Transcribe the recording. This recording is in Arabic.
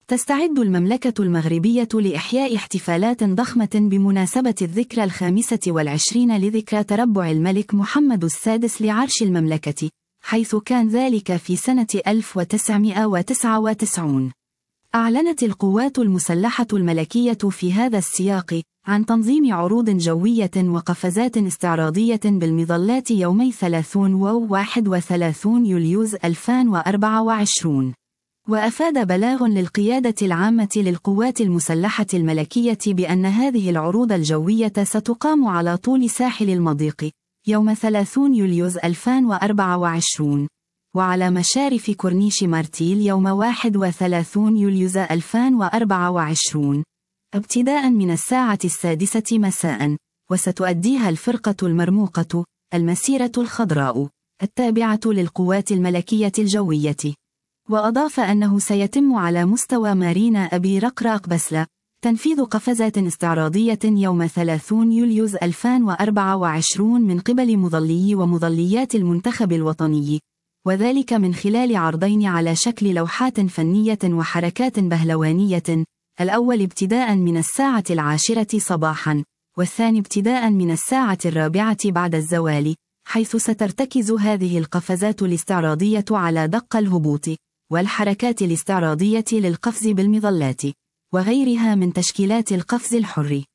تستعد المملكة المغربية لإحياء احتفالات ضخمة بمناسبة الذكرى 25 لذكرى تربع الملك محمد السادس لعرش المملكة، حيث كان ذلك في سنة 1999. أعلنت القوات المسلحة الملكية في هذا السياق عن تنظيم عروض جوية وقفزات استعراضية بالمظلات يومي 30 و 31 يوليوز 2024. وأفاد بلاغ للقيادة العامة للقوات المسلحة الملكية بأن هذه العروض الجوية ستقام على طول ساحل المضيق يوم 30 يوليوز 2024، وعلى مشارف كورنيش مارتيل يوم 31 يوليوز 2024 ابتداء من الساعة 6 مساء، وستؤديها الفرقة المرموقة المسيرة الخضراء التابعة للقوات الملكية الجوية. وأضاف أنه سيتم على مستوى مارينا أبي رقراق بسلة تنفيذ قفزات استعراضية يوم 30 يوليوز 2024 من قبل مظلي ومظليات المنتخب الوطني، وذلك من خلال عرضين على شكل لوحات فنية وحركات بهلوانية، الأول ابتداء من الساعة 10 صباحا، والثاني ابتداء من الساعة 4 بعد الزوال، حيث سترتكز هذه القفزات الاستعراضية على دق الهبوط والحركات الاستعراضية للقفز بالمظلات وغيرها من تشكيلات القفز الحر.